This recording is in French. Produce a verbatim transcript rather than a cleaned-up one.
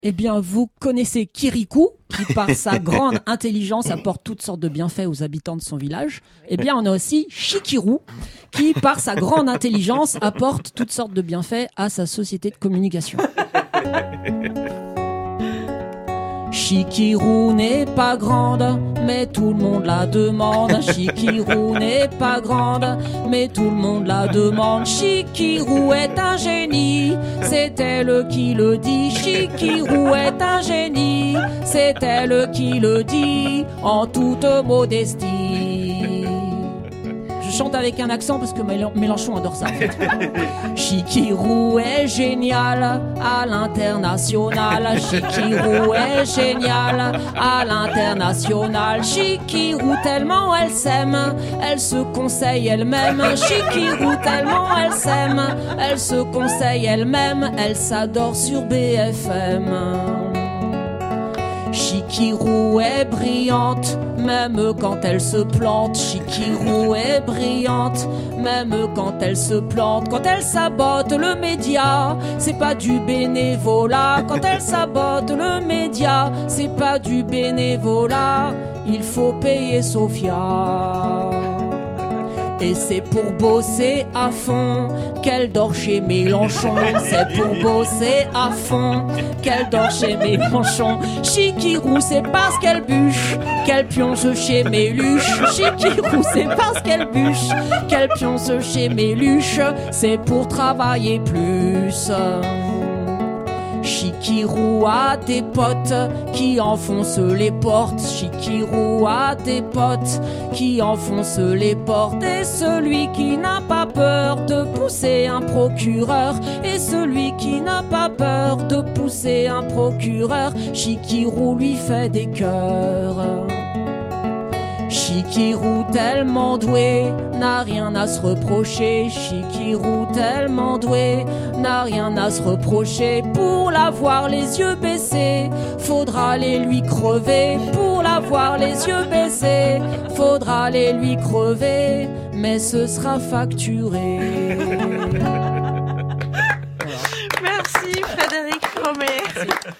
Eh bien, vous connaissez Kirikou, qui par sa grande intelligence apporte toutes sortes de bienfaits aux habitants de son village. Eh bien, on a aussi Chikirou, qui par sa grande intelligence apporte toutes sortes de bienfaits à sa société de communication. Chikirou n'est pas grande, mais tout le monde la demande. Chikirou n'est pas grande, mais tout le monde la demande. Chikirou est un génie, c'est elle qui le dit. Chikirou est un génie, c'est elle qui le dit, en toute modestie. Je chante avec un accent parce que Mélenchon adore ça en fait. Chikirou est génial à l'international. Chikirou est génial à l'international. Chikirou tellement elle s'aime, elle se conseille elle-même. Chikirou tellement elle s'aime, elle se conseille elle-même. Elle s'adore sur B F M. Chikirou est brillante, même quand elle se plante. Chikirou est brillante, même quand elle se plante. Quand elle sabote le média, c'est pas du bénévolat. Quand elle sabote le média, c'est pas du bénévolat. Il faut payer Sophia. Et c'est pour bosser à fond qu'elle dort chez Mélenchon. C'est pour bosser à fond qu'elle dort chez Mélenchon. Chikirou, c'est parce qu'elle bûche qu'elle pionce chez Méluche. Chikirou, c'est parce qu'elle bûche qu'elle pionce chez Méluche. C'est pour travailler plus. Chikirou a des potes qui enfoncent les portes. Chikirou a des potes qui enfoncent les portes. Et celui qui n'a pas peur de pousser un procureur, et celui qui n'a pas peur de pousser un procureur, Chikirou lui fait des cœurs. Chikirou tellement doué n'a rien à se reprocher. Chikirou tellement doué n'a rien à se reprocher. Pour l'avoir les yeux baissés, faudra les lui crever. Pour l'avoir les yeux baissés, faudra les lui crever. Mais ce sera facturé. Merci Frédéric Fromet.